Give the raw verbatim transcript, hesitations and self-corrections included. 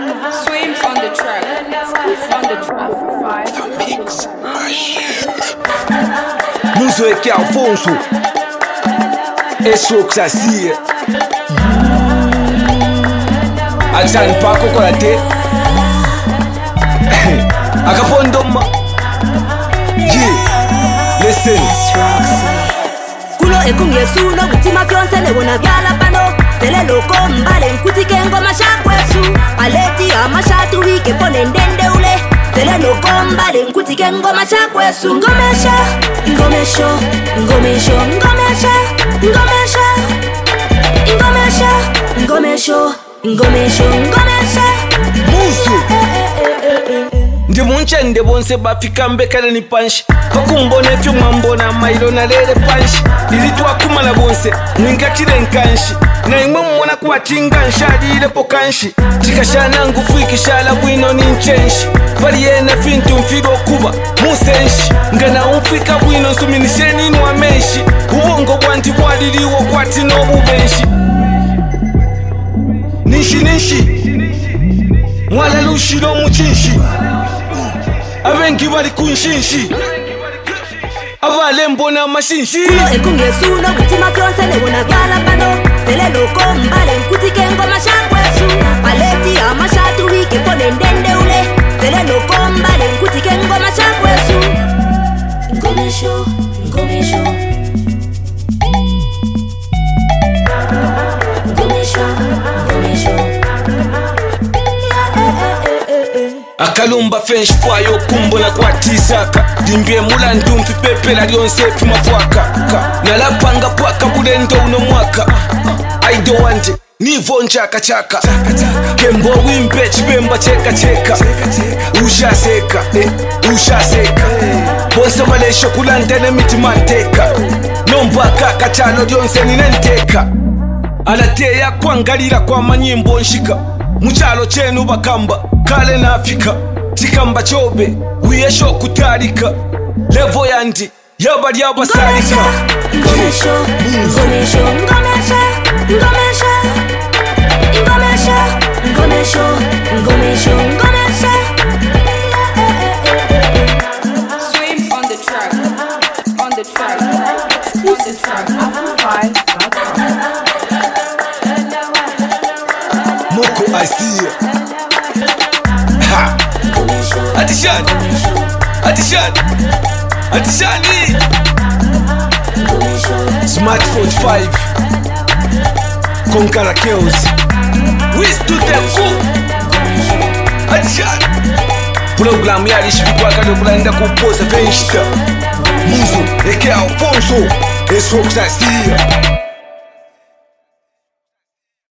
Swim on the track. On the track. The mix machine. Muzo é que Alfonso. Eso que sacia. Alzan Paco Korate. Akapondoma. Yeah. Listen. Kulo ekungesu no mutima fyonse nebona byala pano. Tele loko mbale nkutike ngoma shakwesu. Aleti amashatu wike pone ndende ule. Tele loko mbale nkutike ngoma shakwesu. Ngomesha, ngomesho, ngomesho, ngomesha, ngomesha, ngomesha, ngomesho, ngomesho, ngomesha. Muzo. Ndi munchende bonse bafika mbekana ni panshi bakumbona fyo mwambona mailo na lele panshi ilitwa kumala bonse mwingakire nkanshi na imwe mmona kubatinga nshadile pokanshi tikashana ngufu ikishala bwino ni nchenshi bali yena fintu mfido kuba musenshi ngana umfika bwino nsuminisheni nwa menshi ubongo bwanti bwaliliwo kwati no bubenshi nishi nishi mwala lushilo muchinshi abengi bali kunshinshi abale mbona mashinshi Kulo ekungesu no mutima fyonse nebona byala pano. Tele loko mbale nkutike ngoma shakwesu. Aleti amashatu wike pone ndende ule. Tele loko mbale nkutike ngoma shakwesu. Ngomesho, ngomesho, ngomesho, ngomesho. akalumba fenshi kwayo kumbona kwatisaka dimbye mula ndumfi pepela lyonse tumafwaka nalapanga pwaka bulendo uno mwaka aido wanje nivo nchaka chaka kembo wimpe chibemba cheka cheka ushaseka eh, ushaseka bonse malesho kulantene miti manteka nombaka kachano lyonse ninenteka alateya kwangalira kwa manyimbo nshika muchalo chenu bakamba kale na Afrika chikamba chobe wiyesho kutarika levo yandi yabali yabasalika Ngomesho, ngomesho, ngomesho, ngomesho, ngomesho, ngomesho, ngomesho, ngomesho. Swim on the track. On the track. On the track. Five. Moko I see you. Ha Atishan Atishan Atishani Smart forty-five Konkara Kills We stood them cool Atishan Program yali shibikwa kado kulanda kupoza penshita Muzo eke Alfonso Eso kusasia